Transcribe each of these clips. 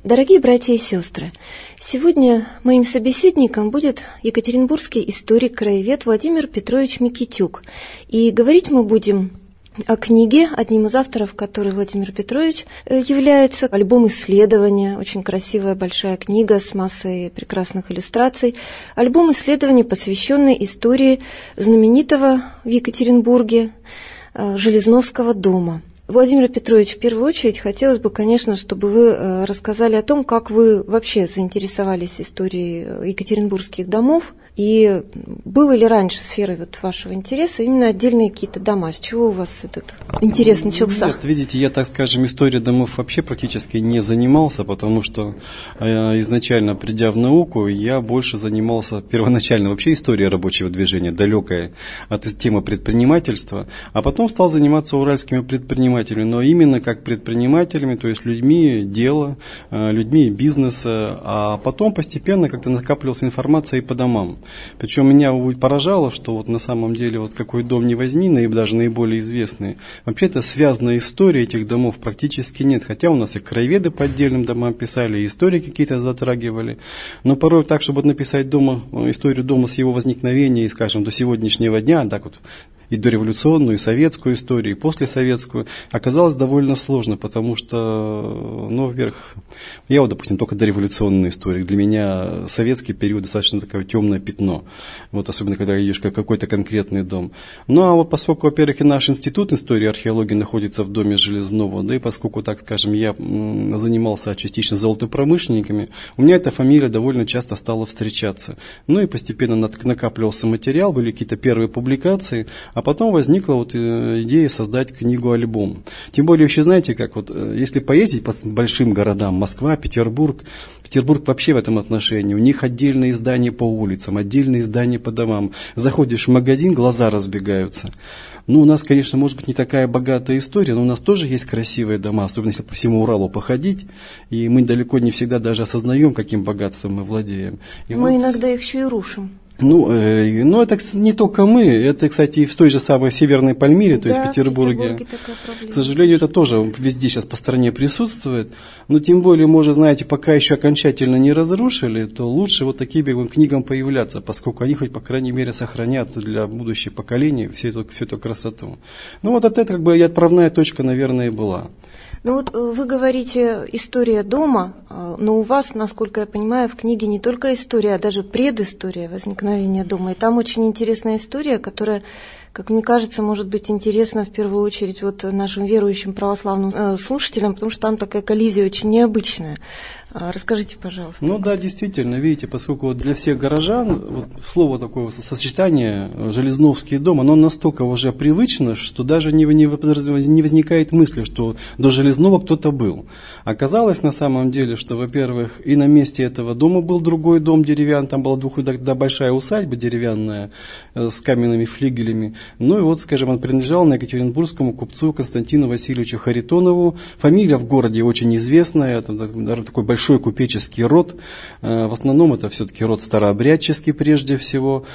Дорогие братья и сестры, сегодня моим собеседником будет екатеринбургский историк-краевед Владимир Петрович Микитюк. И говорить мы будем о книге, одним из авторов которой Владимир Петрович является, альбом исследования, очень красивая большая книга с массой прекрасных иллюстраций, альбом исследований, посвященный истории знаменитого в Екатеринбурге Железновского дома. Владимир Петрович, в первую очередь хотелось бы, конечно, чтобы вы рассказали о том, как вы вообще заинтересовались историей екатеринбургских домов, и было ли раньше сферой вашего интереса именно отдельные какие-то дома? С чего у вас этот интерес начался? Нет, видите, я, так скажем, историей домов вообще практически не занимался, потому что изначально, придя в науку, я больше занимался первоначально вообще историей рабочего движения, далекая от темы предпринимательства, а потом стал заниматься уральскими предпринимателями, но именно как предпринимателями, то есть людьми дела, людьми бизнеса, а потом постепенно как-то накапливалась информация и по домам. Причем меня поражало, что вот на самом деле вот какой дом не возьми, даже наиболее известный, вообще-то связанная история этих домов практически нет. Хотя у нас и краеведы по отдельным домам писали, и истории какие-то затрагивали. Но порой так, чтобы написать историю дома с его возникновения, скажем, до сегодняшнего дня, так вот, и дореволюционную, и советскую историю, и послесоветскую, оказалось довольно сложно, потому что, во-первых, я вот, допустим, только дореволюционный историк, для меня советский период достаточно такое темное пятно, вот особенно когда идешь в какой-то конкретный дом. Ну, а вот поскольку, во-первых, и наш институт истории и археологии находится в доме Железного, да и поскольку, так скажем, я занимался частично золотопромышленниками, у меня эта фамилия довольно часто стала встречаться. Ну и постепенно накапливался материал, были какие-то первые публикации. А потом возникла вот идея создать книгу-альбом. Тем более, вообще знаете, как вот, если поездить по большим городам, Москва, Петербург вообще в этом отношении, у них отдельные издания по улицам, отдельные издания по домам. Заходишь в магазин, глаза разбегаются. Ну, у нас, конечно, может быть не такая богатая история, но у нас тоже есть красивые дома, особенно если по всему Уралу походить, и мы далеко не всегда даже осознаем, каким богатством мы владеем. И мы иногда их еще и рушим. Ну, это не только мы, это, кстати, и в той же самой Северной Пальмире, то есть в Петербурге. К сожалению, это тоже везде сейчас по стране присутствует. Но тем более, может, знаете, пока еще окончательно не разрушили, то лучше вот таким книгам появляться, поскольку они хоть, по крайней мере, сохранят для будущих поколений всю эту красоту. Ну, вот это как бы и отправная точка, наверное, и была. Ну вот вы говорите «история дома», но у вас, насколько я понимаю, в книге не только история, а даже предыстория возникновения дома. И там очень интересная история, которая, как мне кажется, может быть интересна в первую очередь вот нашим верующим православным слушателям, потому что там такая коллизия очень необычная. Расскажите, пожалуйста. Ну да, действительно, видите, поскольку для всех горожан вот слово такое сочетание «Железновский дом», оно настолько уже привычно, что даже не возникает мысли, что до Железного кто-то был. Оказалось на самом деле, что, во-первых, и на месте этого дома был другой дом деревянный, там была большая усадьба деревянная с каменными флигелями. Ну и вот, скажем, он принадлежал на екатеринбургскому купцу Константину Васильевичу Харитонову. Фамилия в городе очень известная, это такой большой купеческий род, в основном это все-таки род старообрядческий прежде всего,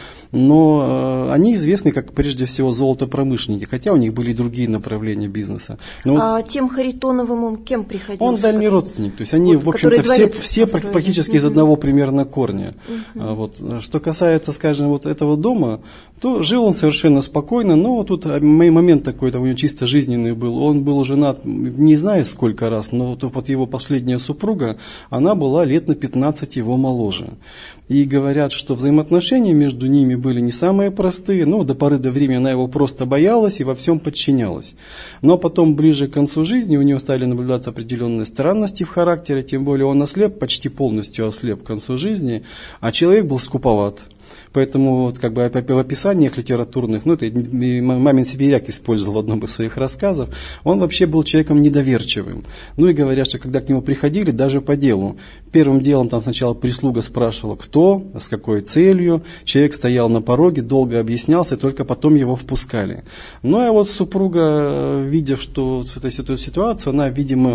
но они известны как прежде всего золотопромышленники, хотя у них были и другие направления бизнеса. А тем Харитоновым он кем приходился? Он дальний родственник, то есть они, в общем-то, все практически из одного примерно корня. Вот. Что касается, скажем, вот этого дома, то жил он совершенно спокойно, но тут момент такой, у него чисто жизненный был. Он был женат, не знаю сколько раз, но вот его последняя супруга, она была лет на 15 его моложе. И говорят, что взаимоотношения между ними были не самые простые, но до поры до времени она его просто боялась и во всем подчинялась. Но потом, ближе к концу жизни, у него стали наблюдаться определенные странности в характере, тем более он ослеп, почти полностью ослеп к концу жизни, а человек был скуповат. Поэтому вот как бы в описаниях литературных, это Мамин Сибиряк использовал в одном из своих рассказов, он вообще был человеком недоверчивым. Ну и говорят, что когда к нему приходили, даже по делу, первым делом там сначала прислуга спрашивала, кто, с какой целью, человек стоял на пороге, долго объяснялся, и только потом его впускали. Ну а вот супруга, видя, что вот эта ситуация, она, видимо,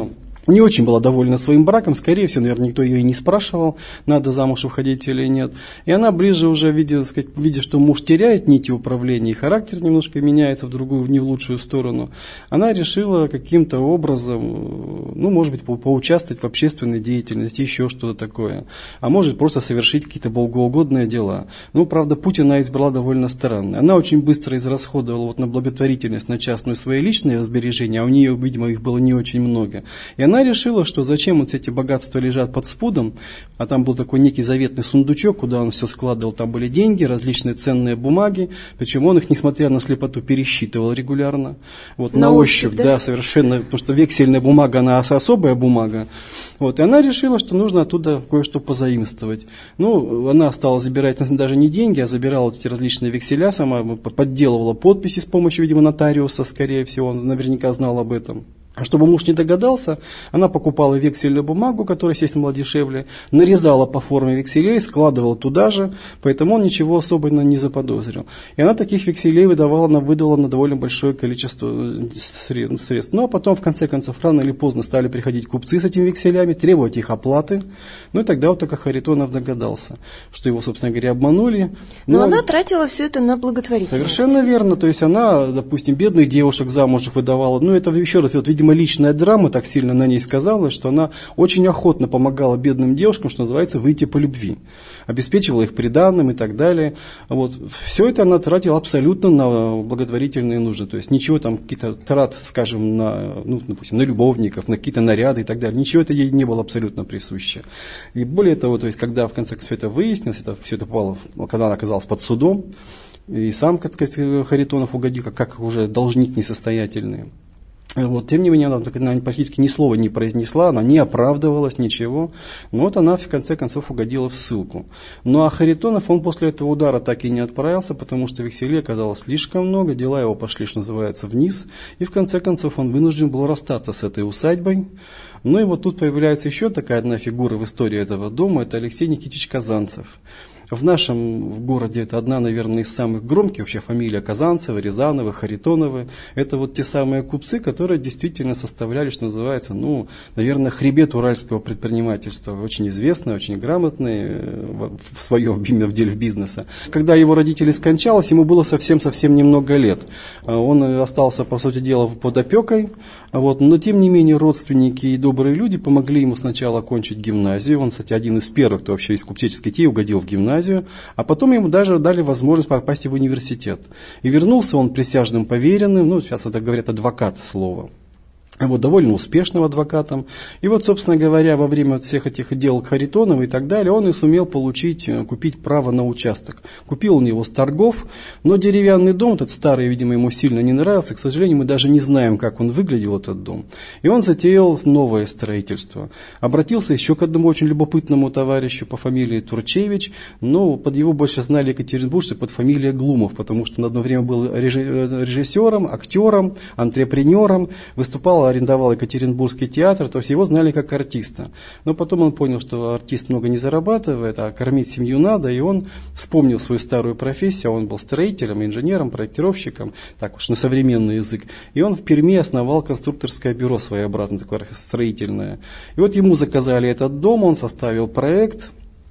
не очень была довольна своим браком, скорее всего, наверное, никто ее и не спрашивал, надо замуж выходить или нет. И она ближе уже, видя, что муж теряет нити управления, и характер немножко меняется в другую, не в лучшую сторону, она решила каким-то образом, ну, может быть, поучаствовать в общественной деятельности, еще что-то такое. А может просто совершить какие-то богоугодные дела. Ну, правда, путь она избрала довольно странный. Она очень быстро израсходовала вот на благотворительность, на частную свои личные сбережения, а у нее, видимо, их было не очень много. И она решила, что зачем вот эти богатства лежат под спудом, а там был такой некий заветный сундучок, куда он все складывал, там были деньги, различные ценные бумаги, причем он их, несмотря на слепоту, пересчитывал регулярно. Вот, на ощупь, да, совершенно, потому что вексельная бумага, она особая бумага. Вот, и она решила, что нужно оттуда кое-что позаимствовать. Ну, она стала забирать даже не деньги, а забирала вот эти различные векселя, сама подделывала подписи с помощью, видимо, нотариуса, скорее всего, он наверняка знал об этом. А чтобы муж не догадался, она покупала вексельную бумагу, которая, естественно, была дешевле, нарезала по форме векселей, складывала туда же, поэтому он ничего особенно не заподозрил. И она таких векселей выдала на довольно большое количество средств. Ну, а потом, в конце концов, рано или поздно стали приходить купцы с этими векселями, требовать их оплаты. Ну, и тогда вот только Харитонов догадался, что его, собственно говоря, обманули. Но она тратила все это на благотворительность. Совершенно верно. То есть она, допустим, бедных девушек замуж выдавала. Ну, это еще раз, вот, видимо, личная драма так сильно на ней сказалась, что она очень охотно помогала бедным девушкам, что называется, выйти по любви. Обеспечивала их приданым и так далее. Вот. Все это она тратила абсолютно на благотворительные нужды. То есть ничего там, какие-то трат, скажем, на, ну, допустим, на любовников, на какие-то наряды и так далее. Ничего это ей не было абсолютно присуще. И более того, то есть, когда в конце концов все это выяснилось, все это попало, когда она оказалась под судом, и сам, так сказать, Харитонов угодил, как уже должник несостоятельный. Вот, тем не менее, она практически ни слова не произнесла, она не оправдывалась, ничего. Но вот она, в конце концов, угодила в ссылку. Ну а Харитонов, он после этого удара так и не отправился, потому что векселей оказалось слишком много, дела его пошли, что называется, вниз. И в конце концов он вынужден был расстаться с этой усадьбой. Ну и вот тут появляется еще такая одна фигура в истории этого дома, это Алексей Никитич Казанцев. В нашем городе это одна, наверное, из самых громких, вообще фамилия Казанцевы, Рязановы, Харитоновы. Это вот те самые купцы, которые действительно составляли, что называется, ну, наверное, хребет уральского предпринимательства. Очень известный, очень грамотный в своем деле бизнеса. Когда его родители скончались, ему было совсем-совсем немного лет. Он остался, по сути дела, под опекой. Вот. Но, тем не менее, родственники и добрые люди помогли ему сначала окончить гимназию. Он, кстати, один из первых, кто вообще из купеческих детей угодил в гимназию. А потом ему даже дали возможность попасть в университет. И вернулся он присяжным поверенным, ну, сейчас это говорят адвокат слово. Вот, довольно успешным адвокатом. И вот, собственно говоря, во время всех этих дел Харитонова и так далее, он и сумел купить право на участок. Купил он его с торгов, но деревянный дом, этот старый, видимо, ему сильно не нравился. К сожалению, мы даже не знаем, как он выглядел, этот дом. И он затеял новое строительство. Обратился еще к одному очень любопытному товарищу по фамилии Турчевич, но под его больше знали екатеринбуржцы под фамилией Глумов, потому что на одно время был режиссером, актером, антрепренером, выступал, арендовал Екатеринбургский театр, то есть его знали как артиста. Но потом он понял, что артист много не зарабатывает, а кормить семью надо, и он вспомнил свою старую профессию, он был строителем, инженером, проектировщиком, так уж на современный язык, и он в Перми основал конструкторское бюро своеобразное, такое строительное. И вот ему заказали этот дом, он составил проект.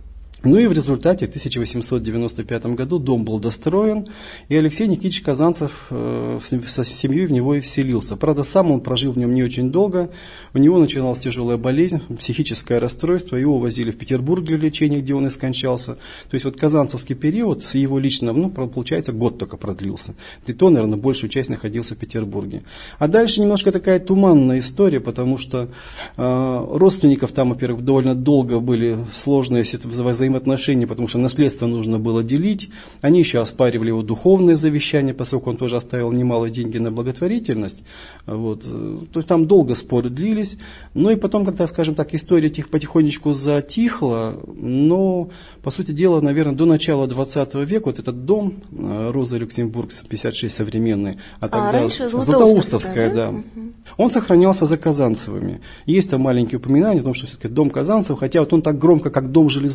Ну и в результате в 1895 году дом был достроен, и Алексей Никитич Казанцев со семьей в него и вселился. Правда, сам он прожил в нем не очень долго, у него начиналась тяжелая болезнь, психическое расстройство, его увозили в Петербург для лечения, где он и скончался. То есть вот казанцевский период с его лично, ну, получается, год только продлился. И то, наверное, большую часть находился в Петербурге. А дальше немножко такая туманная история, потому что родственников там, во-первых, довольно долго были сложные взаимоотношения, потому что наследство нужно было делить. Они еще оспаривали его духовное завещание, поскольку он тоже оставил немало денег на благотворительность. Вот. То есть там долго споры длились. Ну и потом, когда, скажем так, история потихонечку затихла, но, по сути дела, наверное, до начала 20 века вот этот дом Роза Люксембург 56 современный, а тогда раньше Златоустовская, да. Он сохранялся за Казанцевыми. Есть там маленькие упоминания о том, что все-таки дом Казанцев, хотя вот он так громко, как дом Железного, никогда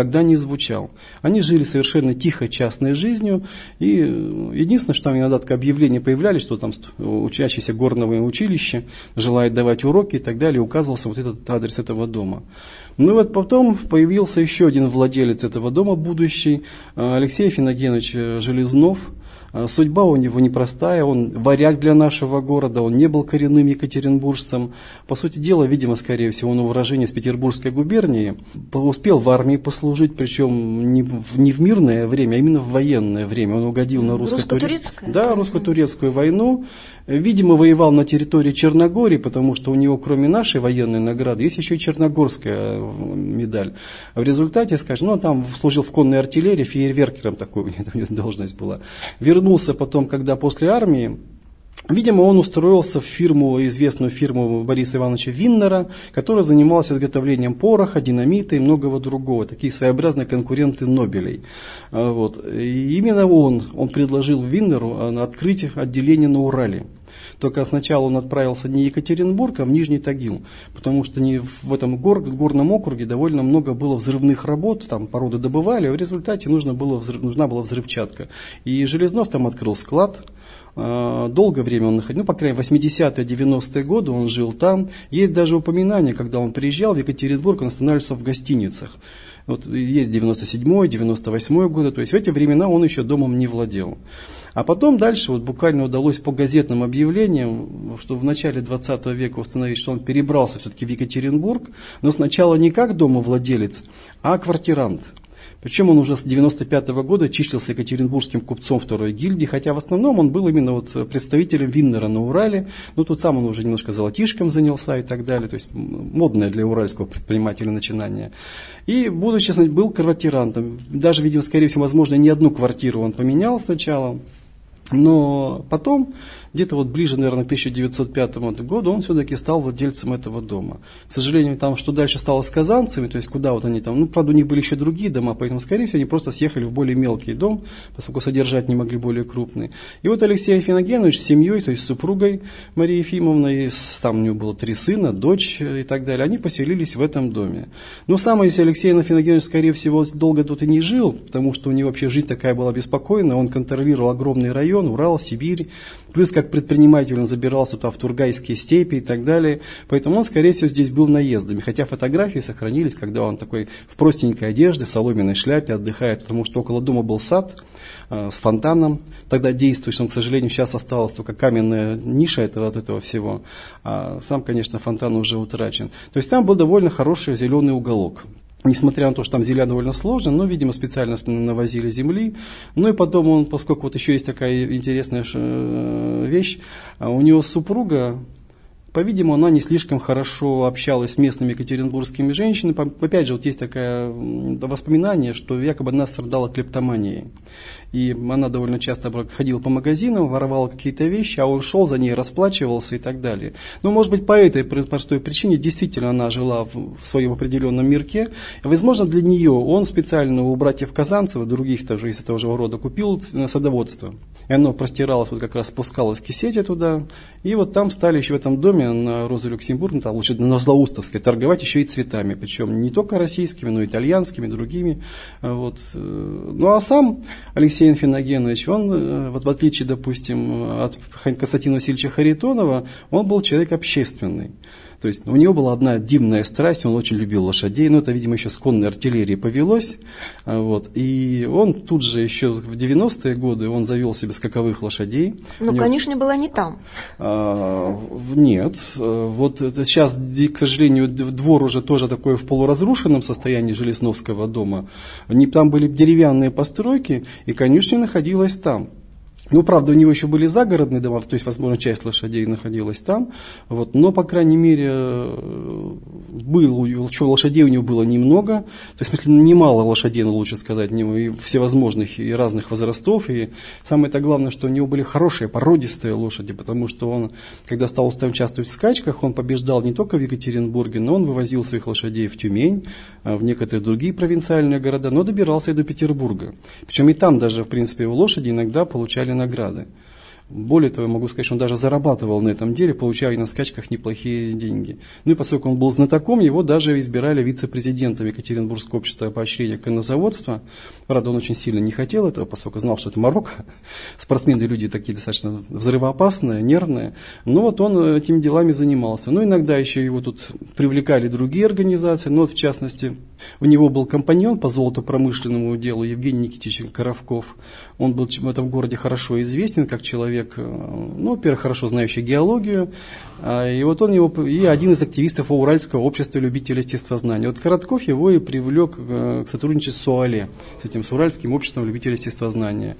никогда не звучал. Они жили совершенно тихой частной жизнью, и единственное, что там иногда такое объявление появлялись, что там учащийся горного училища желает давать уроки и так далее, указывался вот этот адрес этого дома. Ну вот потом появился еще один владелец этого дома, будущий, Алексей Афиногенович Железнов. Судьба у него непростая, он варяг для нашего города, он не был коренным екатеринбуржцем. По сути дела, видимо, скорее всего, он уроженец Петербургской губернии, успел в армии послужить, причем не в мирное время, а именно в военное время. Он угодил на русско-турецкую войну. Видимо, воевал на территории Черногории, потому что у него, кроме нашей военной награды, есть еще и черногорская медаль. В результате, скажем, он там служил в конной артиллерии, фейерверкером такой у него должность была. Вернулся потом, когда после армии, видимо, он устроился в фирму, известную фирму Бориса Ивановича Виннера, которая занималась изготовлением пороха, динамита и многого другого. Такие своеобразные конкуренты Нобелей. Вот. И именно он предложил Виннеру открыть отделение на Урале. Только сначала он отправился не в Екатеринбург, а в Нижний Тагил, потому что в этом горном округе довольно много было взрывных работ, там породы добывали, а в результате нужна была взрывчатка. И Железнов там открыл склад. Долгое время он находился, по крайней мере, 80-е, 90-е годы он жил там. Есть даже упоминания, когда он приезжал в Екатеринбург, он останавливался в гостиницах. Вот есть 97-й, 98-й годы, то есть в эти времена он еще домом не владел. А потом дальше вот буквально удалось по газетным объявлениям, что в начале 20 века установить, что он перебрался все-таки в Екатеринбург, но сначала не как домовладелец, а квартирант. Причем он уже с 95-го года числился екатеринбургским купцом второй гильдии, хотя в основном он был именно вот представителем Виннера на Урале. Но тут сам он уже немножко золотишком занялся и так далее, то есть модное для уральского предпринимателя начинание. И, будучи, был квартирантом, даже, видимо, скорее всего, возможно, не одну квартиру он поменял сначала, но потом, где-то вот ближе, наверное, к 1905 году, он все-таки стал владельцем этого дома. К сожалению, там, что дальше стало с казанцами, то есть куда вот они там, правда, у них были еще другие дома, поэтому, скорее всего, они просто съехали в более мелкий дом, поскольку содержать не могли более крупный. И вот Алексей Афиногенович с семьей, то есть с супругой Марией Ефимовной, там у него было 3 сына, дочь и так далее, они поселились в этом доме. Но сам Алексей Афиногенович, скорее всего, долго тут и не жил, потому что у него вообще жизнь такая была беспокойная, он контролировал огромный район, Урал, Сибирь, плюс как предприниматель он забирался туда в Тургайские степи и так далее, поэтому он, скорее всего, здесь был наездами, хотя фотографии сохранились, когда он такой в простенькой одежде, в соломенной шляпе отдыхает, потому что около дома был сад с фонтаном, тогда действующим, к сожалению, сейчас осталась только каменная ниша от этого всего, а сам, конечно, фонтан уже утрачен. То есть там был довольно хороший зеленый уголок. Несмотря на то, что там земля довольно сложная, но, видимо, специально навозили земли. Ну и потом он, поскольку вот еще есть такая интересная вещь, у него супруга, по-видимому, она не слишком хорошо общалась с местными екатеринбургскими женщинами. Опять же, вот есть такое воспоминание, что якобы она страдала клептоманией. И она довольно часто ходила по магазинам, воровала какие-то вещи, а он шел за ней, расплачивался и так далее. Но, может быть, по этой простой причине действительно она жила в своем определенном мирке. Возможно, для нее он специально у братьев Казанцева, других тоже из этого же рода, купил садоводство. И оно простиралось, вот как раз спускалось к Кисете туда. И вот там стали еще в этом доме на Роза Люксембург, там лучше на Злоустовской, торговать еще и цветами. Причем не только российскими, но и итальянскими, другими. Вот. Ну а сам Алексей Афиногенович, он, вот в отличие, допустим, от Константина Васильевича Харитонова, он был человек общественный. То есть у него была одна дивная страсть, он очень любил лошадей, но это, видимо, еще с конной артиллерии повелось. Вот. И он тут же еще в 90-е годы он завел себе скаковых лошадей. Но конюшня была не там. Нет. Вот сейчас, к сожалению, двор уже тоже такой в полуразрушенном состоянии Железновского дома. Там были деревянные постройки, и конюшня находилась там. Ну, правда, у него еще были загородные дома, то есть, возможно, часть лошадей находилась там, вот, но, по крайней мере, лошадей у него было немного, то есть, в смысле, немало лошадей, но лучше сказать, и всевозможных и разных возрастов, и самое-то главное, что у него были хорошие, породистые лошади, потому что он, когда стал участвовать в скачках, он побеждал не только в Екатеринбурге, но он вывозил своих лошадей в Тюмень, в некоторые другие провинциальные города, но добирался и до Петербурга. Причем и там даже, в принципе, его лошади иногда получали награды. Более того, могу сказать, что он даже зарабатывал на этом деле, получая на скачках неплохие деньги. Ну и поскольку он был знатоком, его даже избирали вице-президентом Екатеринбургского общества поощрения коннозаводства. Правда, он очень сильно не хотел этого, поскольку знал, что это Марокко. Спортсмены люди такие достаточно взрывоопасные, нервные. Но вот он этими делами занимался. Ну, иногда еще его тут привлекали другие организации. Ну, вот в частности, у него был компаньон по золотопромышленному делу Евгений Никитич Коровков. Он был в этом городе хорошо известен как человек, ну, во-первых, хорошо знающий геологию, и вот он и один из активистов Уральского общества любителей естествознания. Вот Коротков его и привлек к сотрудничеству с УАЛЕ, с Уральским обществом любителей естествознания.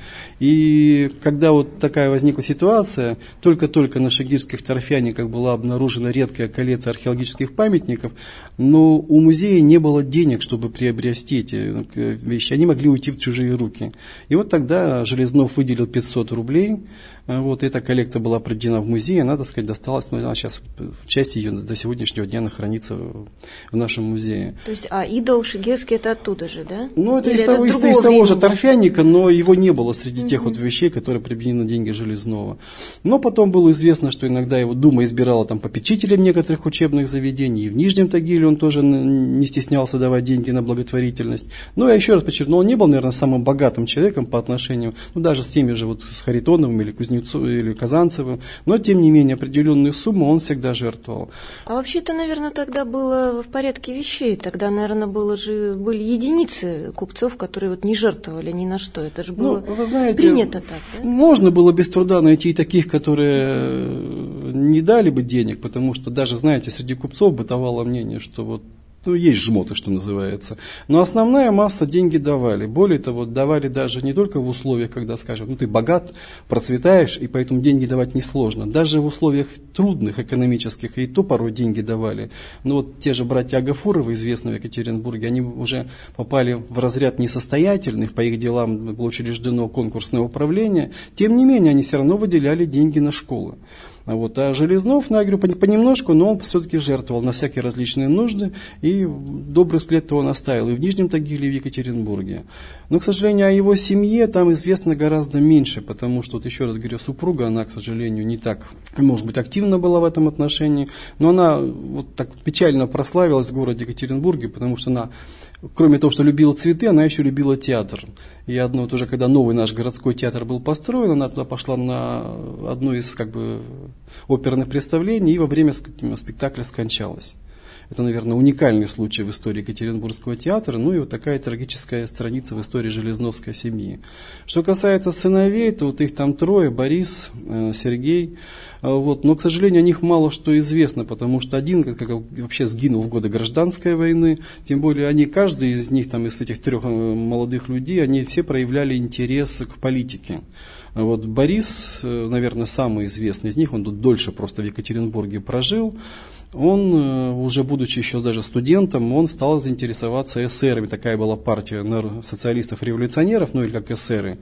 И когда вот такая возникла ситуация, только-только на Шагирских торфяниках была обнаружена редкая коллекция археологических памятников, но у музея не было денег, чтобы приобрести эти вещи, они могли уйти в чужие руки. И вот тогда Железнов выделил 500 рублей, вот эта коллекция была проведена в музее, она, так сказать, досталась, но она сейчас, часть ее до сегодняшнего дня она хранится в нашем музее. То есть, идол Шагирский это оттуда же, да? Ну, это из того же торфяника, но его не было среди тех вот вещей, которые приобретены на деньги Железнова. Но потом было известно, что иногда его Дума избирала там попечителем некоторых учебных заведений, и в Нижнем Тагиле он тоже не стеснялся давать деньги на благотворительность. Но я еще раз подчеркну, он не был, наверное, самым богатым человеком по отношению, ну, даже с теми же вот с Харитоновым или Кузнецовым, или Казанцевым, но тем не менее определенную сумму он всегда жертвовал. А вообще-то, наверное, тогда было в порядке вещей, тогда, наверное, были единицы купцов, которые вот не жертвовали ни на что, это же было вы знаете, принято так, да? Можно было без труда найти и таких, которые не дали бы денег, потому что даже, знаете, среди купцов бытовало мнение, что вот есть жмоты, что называется. Но основная масса деньги давали. Более того, давали даже не только в условиях, когда, скажем, ты богат, процветаешь, и поэтому деньги давать несложно. Даже в условиях трудных экономических, и то порой деньги давали. Но вот те же братья Агафуровы, известные в Екатеринбурге, они уже попали в разряд несостоятельных, по их делам было учреждено конкурсное управление. Тем не менее, они все равно выделяли деньги на школы. А Железнов, я говорю, понемножку, но он все-таки жертвовал на всякие различные нужды, и добрый след он оставил и в Нижнем Тагиле, и в Екатеринбурге. Но, к сожалению, о его семье там известно гораздо меньше, потому что, вот еще раз говорю, супруга, она, к сожалению, не так, может быть, активна была в этом отношении, но она вот так печально прославилась в городе Екатеринбурге, потому что она, кроме того, что любила цветы, она еще любила театр. И тоже, когда новый наш городской театр был построен, она туда пошла на одно из оперных представлений и во время спектакля скончалась. Это, наверное, уникальный случай в истории Екатеринбургского театра, ну и вот такая трагическая страница в истории Железновской семьи. Что касается сыновей, то вот их там трое: Борис, Сергей. Но, к сожалению, о них мало что известно, потому что один вообще сгинул в годы гражданской войны, тем более каждый из них, из этих трех молодых людей, они все проявляли интерес к политике. Борис, наверное, самый известный из них, он тут дольше просто в Екатеринбурге прожил. Он, уже будучи еще даже студентом, он стал заинтересоваться эсерами. Такая была партия социалистов-революционеров, или как эсеры.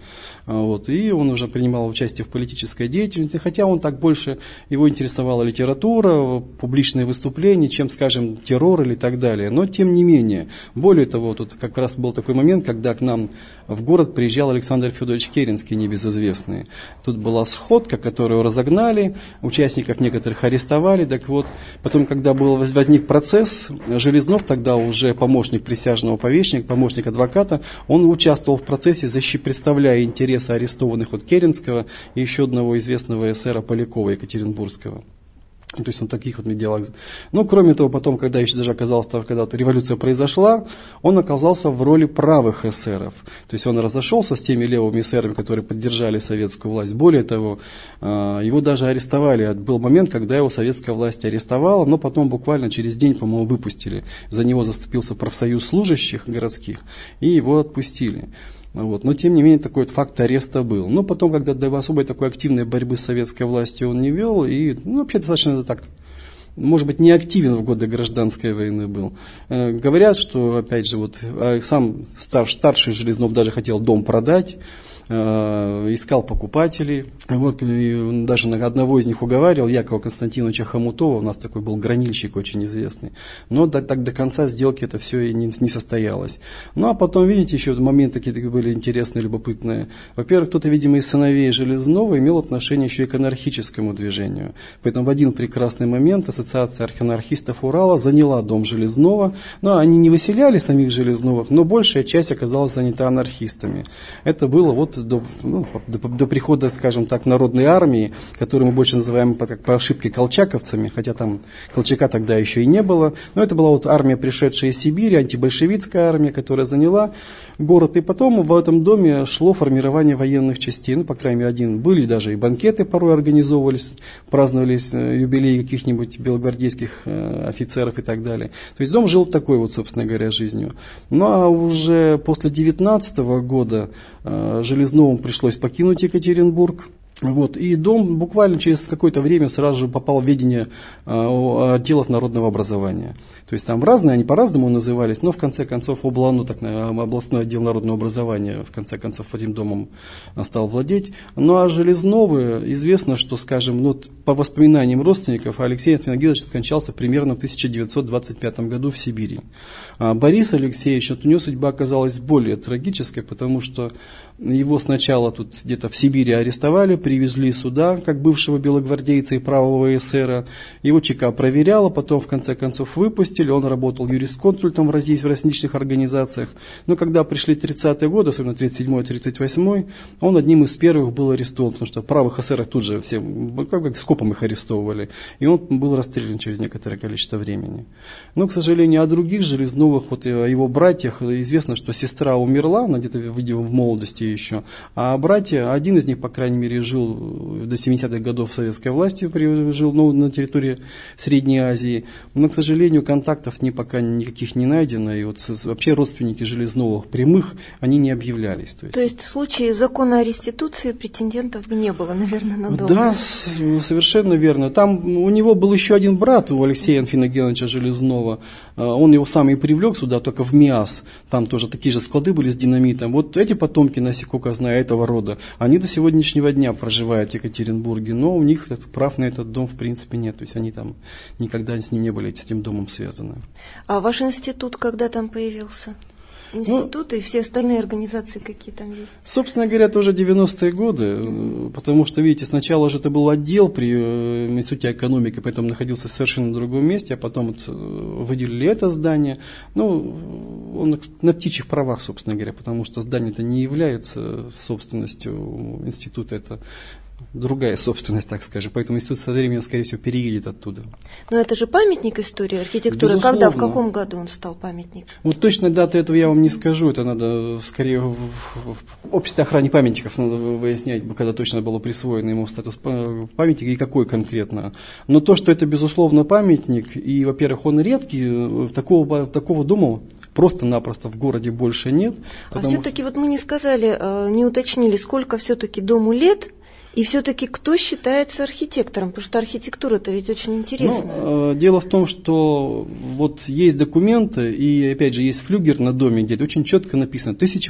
И он уже принимал участие в политической деятельности, хотя он так больше, его интересовала литература, публичные выступления, чем, скажем, террор или так далее. Но тем не менее, более того, тут как раз был такой момент, когда к нам в город приезжал Александр Федорович Керенский, небезызвестный. Тут была сходка, которую разогнали, участников некоторых арестовали, потом, когда возник процесс, Железнов, тогда уже помощник присяжного повешенника, помощник адвоката, он участвовал в процессе, представляя интересы арестованных Керенского и еще одного известного эсера Полякова Екатеринбургского. То есть он в таких делах. Кроме того, потом, когда еще даже оказался, когда революция произошла, он оказался в роли правых эсеров. То есть он разошелся с теми левыми эсерами, которые поддержали советскую власть. Более того, его даже арестовали. Был момент, когда его советская власть арестовала, но потом буквально через день, по-моему, выпустили. За него заступился профсоюз служащих городских, и его отпустили. Но, тем не менее, такой факт ареста был. Но потом, когда особой такой активной борьбы с советской властью он не вел, и вообще достаточно так, может быть, не активен в годы гражданской войны был. Говорят, что, опять же, сам старший Железнов даже хотел дом продать. искал покупателей. Вот, и даже на одного из них уговаривал, Якова Константиновича Хомутова, у нас такой был гранильщик очень известный. Но так до конца сделки это все и не состоялось. Ну а потом, видите, еще моменты такие были интересные, любопытные. Во-первых, кто-то, видимо, из сыновей Железнова имел отношение еще и к анархическому движению. Поэтому в один прекрасный момент Ассоциация анархистов Урала заняла дом Железнова. Но они не выселяли самих Железновых, но большая часть оказалась занята анархистами. Это было вот до прихода, скажем так, Народной армии, которую мы больше называем по ошибке колчаковцами, хотя там Колчака тогда еще и не было. Но это была вот армия, пришедшая из Сибири, антибольшевистская армия, которая заняла город. И потом в этом доме шло формирование военных частей. Ну, по крайней мере, были даже и банкеты порой организовывались, праздновались юбилеи каких-нибудь белогвардейских офицеров и так далее. То есть дом жил такой вот, собственно говоря, жизнью. Ну, а уже после 19 года Железновым пришлось покинуть Екатеринбург. Вот, и дом буквально через какое-то время сразу же попал в ведение отделов народного образования. То есть там разные, они по-разному назывались, но в конце концов областной отдел народного образования в конце концов этим домом стал владеть. Ну а Железновы, известно, что, скажем, по воспоминаниям родственников, Алексей Афиногенович скончался примерно в 1925 году в Сибири. А Борис Алексеевич, у него судьба оказалась более трагической, потому что его сначала тут где-то в Сибири арестовали, привезли сюда, как бывшего белогвардейца и правого эсера. Его ЧК проверяла, потом в конце концов выпустили. Он работал юрисконсультом в различных организациях. Но когда пришли 30-е годы, особенно 37-й, 38-й, он одним из первых был арестован, потому что правых эсеров тут же все, как скопом их арестовывали. И он был расстрелян через некоторое количество времени. Но, к сожалению, о других Железновых, вот о его братьях, известно, что сестра умерла, она где-то, видимо, в молодости еще. А братья, один из них, по крайней мере, жил до 70-х годов в советской власти, жил на территории Средней Азии. Но, к сожалению, контактов с ним пока никаких не найдено. И вот вообще родственники Железновых прямых, они не объявлялись. То есть в случае закона о реституции претендентов не было, наверное, на дом? Да, совершенно верно. Там у него был еще один брат, у Алексея Афиногеновича Железнова. Он его сам и привлек сюда, только в МИАС. Там тоже такие же склады были с динамитом. Вот эти потомки, насколько знаю, этого рода, они до сегодняшнего дня проживают в Екатеринбурге, но у них прав на этот дом в принципе нет. То есть они там никогда с ним не были, с этим домом связаны. А ваш институт когда там появился? Институт и все остальные организации, какие там есть? Собственно говоря, тоже 90-е годы, потому что, видите, сначала же это был отдел при Институте экономики, поэтому находился в совершенно другом месте, а потом вот выделили это здание. Ну, он на птичьих правах, собственно говоря, потому что здание-то не является собственностью института, это другая собственность, так скажем. Поэтому институт со временем, скорее всего, переедет оттуда. Но это же памятник истории архитектуры. Безусловно. Когда, в каком году он стал памятником? Вот точной даты этого я вам не скажу. Это надо скорее в обществе охраны памятников надо выяснять, когда точно было присвоено ему статус памятника и какой конкретно. Но то, что это, безусловно, памятник, и, во-первых, он редкий, такого дома просто-напросто в городе больше нет. А все-таки вот мы не сказали, не уточнили, сколько все-таки дому лет. И все-таки кто считается архитектором? Потому что архитектура-то ведь очень интересная. Дело в том, что вот есть документы, и опять же есть флюгер на доме, где очень четко написано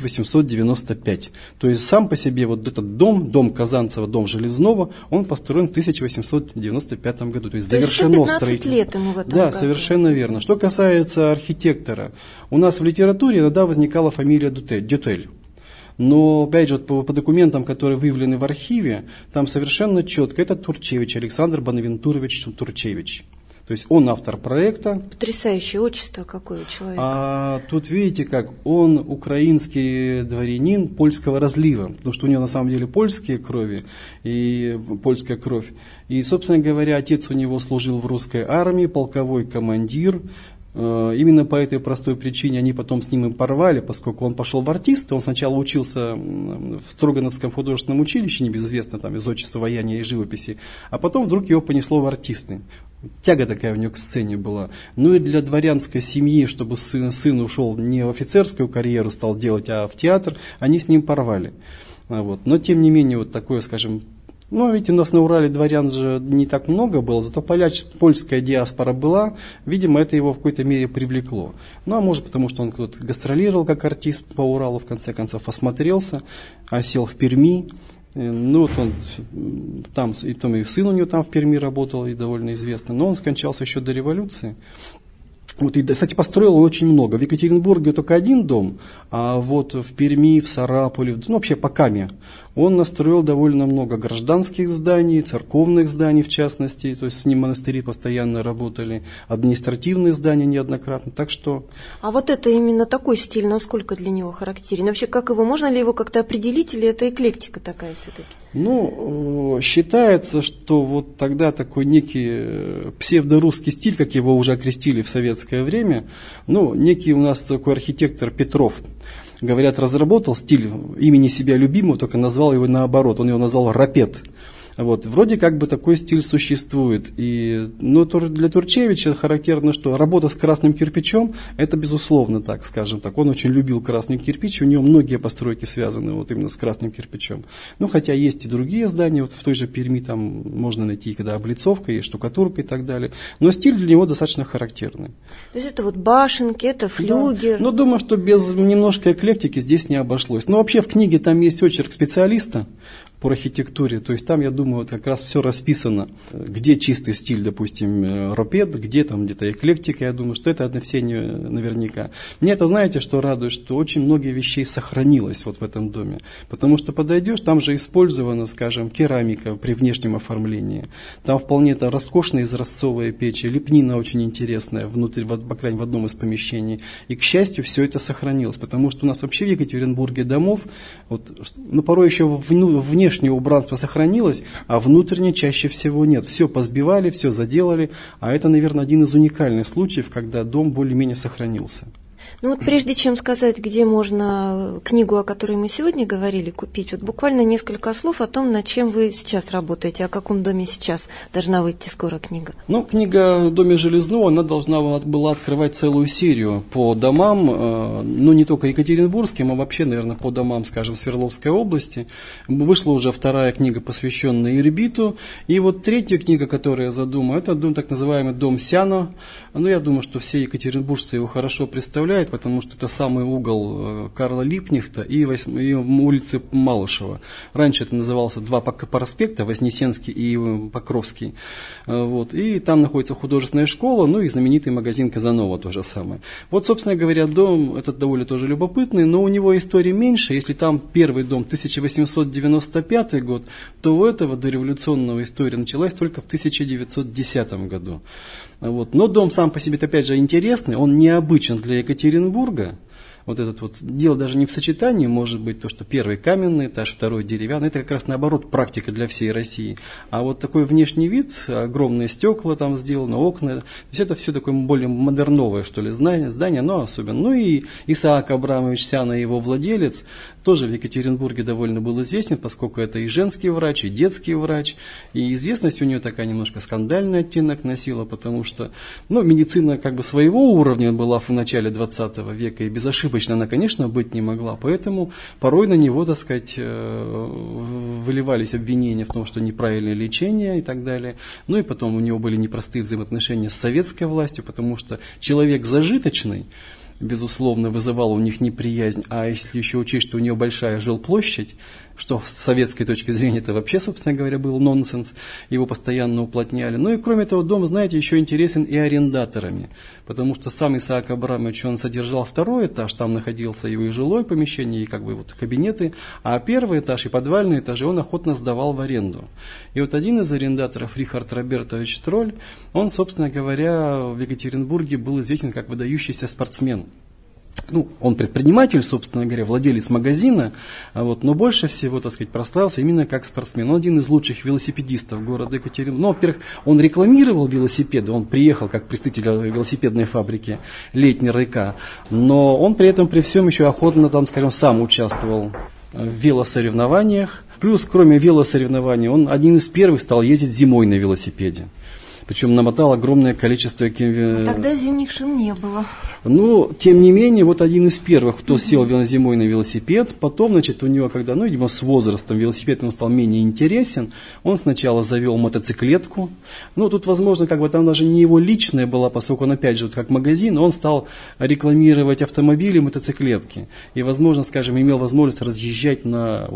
1895. То есть сам по себе вот этот дом Казанцева, дом Железнова, он построен в 1895 году. То есть завершено строительство. лет ему в этом Да, году. совершенно верно. Что касается архитектора, у нас в литературе иногда возникала фамилия Дютель. Но, опять же, по документам, которые выявлены в архиве, там совершенно четко, это Турчевич, Александр Бонавентурович Турчевич. То есть он автор проекта. Потрясающее отчество какое у человека. А тут видите как, он украинский дворянин польского разлива, потому что у него на самом деле польские крови и польская кровь. И, собственно говоря, отец у него служил в русской армии, полковой командир. Именно по этой простой причине они потом с ним и порвали, поскольку он пошел в артисты. Он сначала учился в Строгановском художественном училище, небезызвестно там из отчества ваяния и живописи, а потом вдруг его понесло в артисты. Тяга такая у него к сцене была. Ну и для дворянской семьи, чтобы сын ушел не в офицерскую карьеру стал делать, а в театр, они с ним порвали. Вот. Но тем не менее, вот такое, скажем, Ну, видите, у нас на Урале дворян же не так много было, зато польская диаспора была, видимо, это его в какой-то мере привлекло. Ну, а может, потому что он кто-то гастролировал как артист по Уралу, в конце концов, осмотрелся, осел в Перми. Ну, вот он там, и сын у него там в Перми работал, и довольно известный, но он скончался еще до революции. Вот, и, кстати, построил он очень много. В Екатеринбурге только один дом, а вот в Перми, в Сарапуле, ну вообще по Каме, он настроил довольно много гражданских зданий, церковных зданий в частности, то есть с ним монастыри постоянно работали, административные здания неоднократно, так что... А вот это именно такой стиль, насколько для него характерен? Вообще, как его, можно ли его как-то определить, или это эклектика такая все-таки? Ну, считается, что вот тогда такой некий псевдорусский стиль, как его уже окрестили в советское время, ну, некий у нас такой архитектор Петров, говорят, разработал стиль имени себя любимого, только назвал его наоборот, он его назвал рапет. Вот, вроде как бы такой стиль существует. Но для Турчевича характерно, что работа с красным кирпичом, это безусловно так, скажем так. Он очень любил красный кирпич, у него многие постройки связаны вот именно с красным кирпичом. Ну, хотя есть и другие здания, вот в той же Перми там можно найти когда облицовка, и штукатурка и так далее. Но стиль для него достаточно характерный. То есть это вот башенки, это флюгер. Да. Но думаю, что без немножко эклектики здесь не обошлось. Но вообще в книге там есть очерк специалиста по архитектуре, то есть там, я думаю, вот как раз все расписано, где чистый стиль, допустим, рапет, где там где-то эклектика, я думаю, что это все наверняка. Мне это, знаете, что радует, что очень многие вещей сохранилось вот в этом доме, потому что подойдешь, там же использована, скажем, керамика при внешнем оформлении, там вполне это роскошная изразцовая печь, лепнина очень интересная внутри, по крайней мере, в одном из помещений, и, к счастью, все это сохранилось, потому что у нас вообще в Екатеринбурге домов, вот, ну, порой еще внешнее убранство сохранилось, а внутреннее чаще всего нет. Все позбивали, все заделали, а это, наверное, один из уникальных случаев, когда дом более-менее сохранился. Ну вот прежде чем сказать, где можно книгу, о которой мы сегодня говорили, купить, вот буквально несколько слов о том, над чем вы сейчас работаете, о каком доме сейчас должна выйти скоро книга. Ну, книга о доме Железного, она должна была открывать целую серию по домам, ну не только екатеринбургским, а вообще, наверное, по домам, скажем, Свердловской области. Вышла уже вторая книга, посвященная Ирбиту, и вот третья книга, которую я задумаю, это дом, так называемый дом Сяно. Ну, я думаю, что все екатеринбуржцы его хорошо представляют, потому что это самый угол Карла Липкнехта и улицы Малышева. Раньше это назывался два проспекта, Вознесенский и Покровский. Вот. И там находится художественная школа, ну и знаменитый магазин Казанова то же самое. Вот, собственно говоря, дом этот довольно тоже любопытный, но у него истории меньше. Если там первый дом 1895 год, то у этого дореволюционного история началась только в 1910 году. Вот. Но дом сам по себе, опять же, интересный, он необычен для Екатеринбурга. Вот этот вот дело даже не в сочетании, может быть, то, что первый каменный этаж, второй деревянный, это как раз наоборот практика для всей России. А вот такой внешний вид, огромные стекла там сделаны, окна, то есть это все такое более модерновое, что ли, здание, но особенно. Ну и Исаак Абрамович Сяно, его владелец, тоже в Екатеринбурге довольно был известен, поскольку это и женский врач, и детский врач, и известность у нее такая немножко скандальный оттенок носила, потому что, ну, медицина как бы своего уровня была в начале 20 века, и безошибочно она, конечно, быть не могла, поэтому порой на него, так сказать, выливались обвинения в том, что неправильное лечение и так далее. Ну и потом у него были непростые взаимоотношения с советской властью, потому что человек зажиточный, безусловно, вызывал у них неприязнь, а если еще учесть, что у него большая жилплощадь, что с советской точки зрения это вообще, собственно говоря, был нонсенс, его постоянно уплотняли. Ну и кроме того, дом, знаете, еще интересен и арендаторами, потому что сам Исаак Абрамович, он содержал второй этаж, там находился его и жилое помещение, и как бы вот кабинеты, а первый этаж и подвальные этажи он охотно сдавал в аренду. И вот один из арендаторов, Рихард Робертович Троль, он, собственно говоря, в Екатеринбурге был известен как выдающийся спортсмен. Ну, он предприниматель, собственно говоря, владелец магазина, вот, но больше всего, так сказать, прославился именно как спортсмен. Он один из лучших велосипедистов города Екатеринбурга. Ну, во-первых, он рекламировал велосипеды, он приехал как представитель велосипедной фабрики «Летний РК», но он при этом, при всем, еще охотно, там, скажем, сам участвовал в велосоревнованиях. Плюс, кроме велосоревнований, он один из первых стал ездить зимой на велосипеде. Причем намотал огромное количество... Тогда зимних шин не было. Ну, тем не менее, вот один из первых, кто сел зимой на велосипед, потом, значит, у него, когда, видимо, с возрастом велосипед ему стал менее интересен, он сначала завел мотоциклетку. Ну, тут, возможно, там даже не его личная была, поскольку он, опять же, как магазин, он стал рекламировать автомобили, мотоциклетки. И, возможно, скажем, имел возможность разъезжать на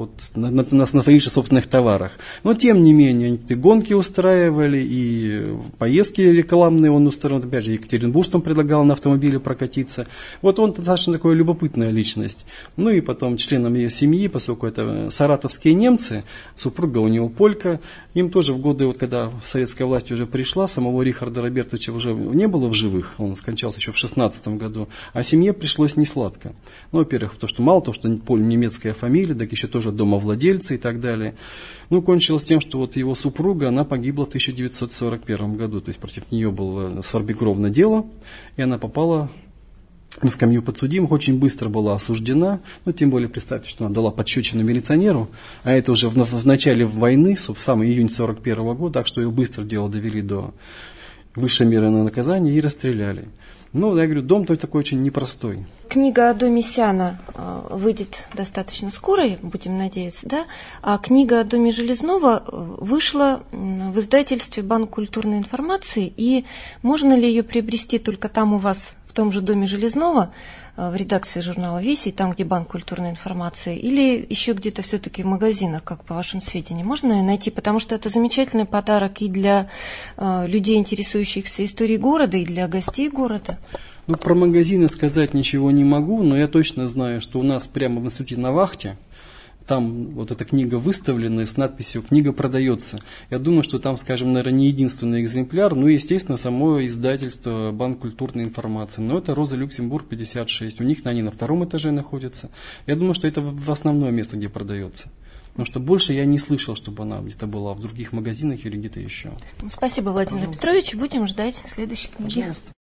своих же собственных товарах. Но, тем не менее, они и гонки устраивали, и поездки рекламные он устроил. Опять же, екатеринбуржцам предлагал на автомобиле прокатиться. Вот он достаточно такая любопытная личность. Ну и потом членам ее семьи, поскольку это саратовские немцы, супруга у него полька, им тоже в годы, когда советская власть уже пришла, самого Рихарда Робертовича уже не было в живых, он скончался еще в 16 году, а семье пришлось несладко. Ну, во-первых, мало того, что немецкая фамилия, так еще тоже домовладельцы и так далее. Ну, кончилось тем, что вот его супруга, она погибла в 1941 году, то есть против нее было сформировано дело, и она попала на скамью подсудимых, очень быстро была осуждена, ну, тем более, представьте, что она дала пощечину милиционеру, а это уже в начале войны, в самый июнь 1941 года, так что ее быстро дело довели до высшей меры наказания и расстреляли. Ну, я говорю, дом такой очень непростой. Книга о доме Сяна выйдет достаточно скоро, будем надеяться, да? А книга о доме Железного вышла в издательстве «Банк культурной информации», и можно ли ее приобрести только там у вас, в том же доме Железного, в редакции журнала «Вести», там, где Банк культурной информации, или еще где-то все-таки в магазинах, как по вашим сведениям? Можно ее найти? Потому что это замечательный подарок и для людей, интересующихся историей города, и для гостей города. Ну, про магазины сказать ничего не могу, но я точно знаю, что у нас прямо в институте на вахте, там вот эта книга выставлена с надписью «Книга продается». Я думаю, что там, скажем, наверное, не единственный экземпляр, но, естественно, само издательство «Банк культурной информации». Но это Роза Люксембург, 56. У них они на 2-м этаже находятся. Я думаю, что это в основное место, где продается. Потому что больше я не слышал, чтобы она где-то была в других магазинах или где-то еще. Спасибо, Владимир Петрович. Будем ждать следующей книги. Пожалуйста.